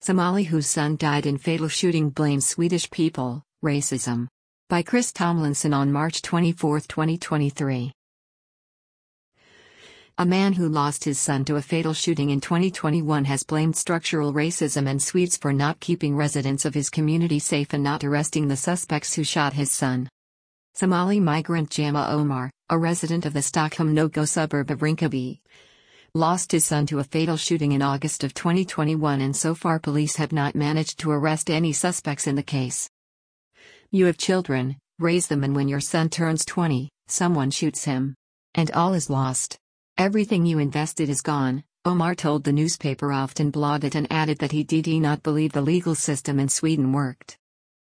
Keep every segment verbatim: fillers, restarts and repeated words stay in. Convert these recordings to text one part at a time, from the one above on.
Somali whose son died in fatal shooting blames Swedish people, racism. By Chris Tomlinson on March twenty-fourth, twenty twenty-three. A man who lost his son to a fatal shooting in twenty twenty-one has blamed structural racism and Swedes for not keeping residents of his community safe and not arresting the suspects who shot his son. Somali migrant Jama Omar, a resident of the Stockholm-Nogo suburb of Rinkeby, lost his son to a fatal shooting in August of twenty twenty-one, and so far police have not managed to arrest any suspects in the case. You have children, raise them, and when your son turns twenty, someone shoots him. And all is lost. Everything you invested is gone, Omar told the newspaper Aftonbladet, and added that he did not believe the legal system in Sweden worked.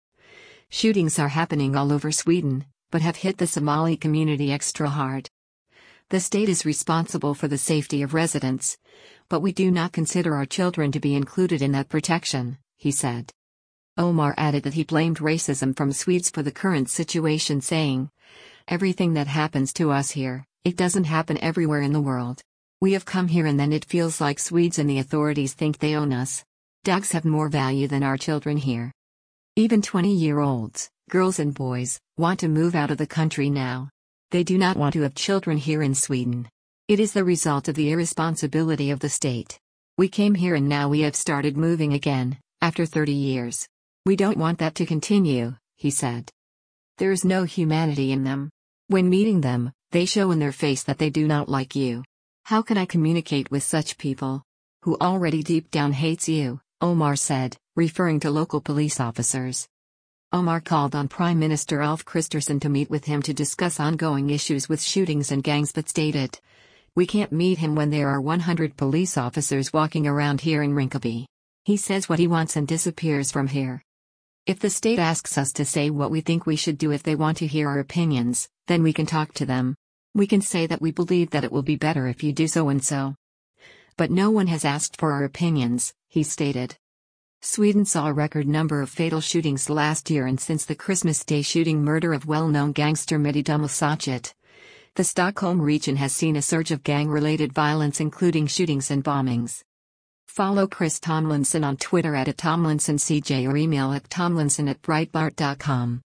Shootings are happening all over Sweden, but have hit the Somali community extra hard. The state is responsible for the safety of residents, but we do not consider our children to be included in that protection, he said. Omar added that he blamed racism from Swedes for the current situation, saying, "Everything that happens to us here, it doesn't happen everywhere in the world. We have come here and then it feels like Swedes and the authorities think they own us. Dogs have more value than our children here. Even twenty-year-olds, girls and boys, want to move out of the country now. They do not want to have children here in Sweden. It is the result of the irresponsibility of the state. We came here and now we have started moving again, after thirty years. We don't want that to continue," he said. "There is no humanity in them. When meeting them, they show in their face that they do not like you. How can I communicate with such people? Who already deep down hates you," Omar said, referring to local police officers. Omar called on Prime Minister Ulf Kristersson to meet with him to discuss ongoing issues with shootings and gangs, but stated, "We can't meet him when there are one hundred police officers walking around here in Rinkeby. He says what he wants and disappears from here. If the state asks us to say what we think we should do if they want to hear our opinions, then we can talk to them. We can say that we believe that it will be better if you do so and so. But no one has asked for our opinions," he stated. Sweden saw a record number of fatal shootings last year, and since the Christmas Day shooting murder of well-known gangster Mehdi Dumelsachet, the Stockholm region has seen a surge of gang-related violence, including shootings and bombings. Follow Chris Tomlinson on Twitter at Tomlinson C J or email at tomlinson at breitbart dot com.